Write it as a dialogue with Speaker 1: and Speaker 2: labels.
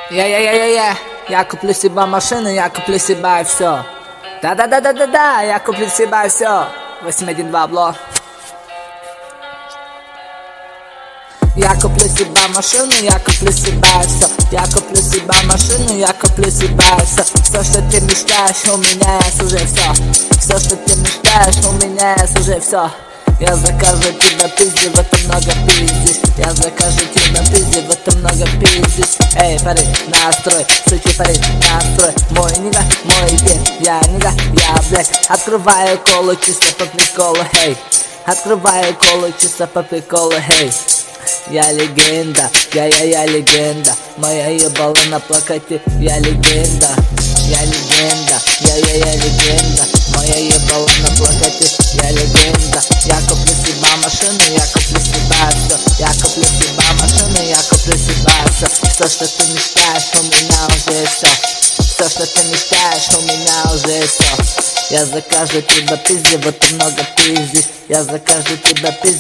Speaker 1: Я куплю себе машину, я куплю себе все. Да, я куплю себе все. 812 блок. Я куплю себе машину, я куплю себе все. Я куплю себе машину, я куплю себе все. Все, что ты мечтаешь, у меня есть уже все. Все, что ты мечтаешь, у меня есть уже все. Я закажу тебе пизди, в этом много пиздишь. Я закажу тебе пизди, в этом много пиздишь. Эй, парень, настрой, суки, парень, настрой. Мой нига, мой бег, я нига, я блядь. Открываю колу чисто по приколу, хей. Открываю колу чисто по приколу, хей. Я легенда, я легенда. Моя ебала на плакате, я легенда. Я легенда, я легенда. Моя ебала на плакате, я легенда. Я куплю себе машину, я куплю себе все. Я куплю себе машину, я куплю себе все. Все, что ты мечтаешь, у меня уже все. Все, что ты мечтаешь, у меня уже все. Я закажу тебе пизди, вот ты много пиздишь. Я закажу тебе пизди.